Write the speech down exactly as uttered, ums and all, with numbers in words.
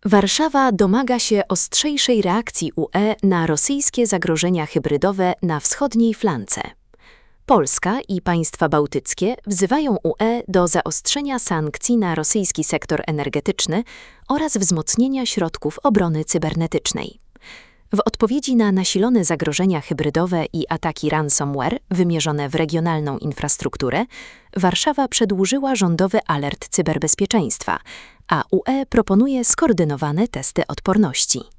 Warszawa domaga się ostrzejszej reakcji U E na rosyjskie zagrożenia hybrydowe na wschodniej flance. Polska i państwa bałtyckie wzywają U E do zaostrzenia sankcji na rosyjski sektor energetyczny oraz wzmocnienia środków obrony cybernetycznej. W odpowiedzi na nasilone zagrożenia hybrydowe i ataki ransomware wymierzone w regionalną infrastrukturę, Warszawa przedłużyła rządowy alert cyberbezpieczeństwa, a U E proponuje skoordynowane testy odporności.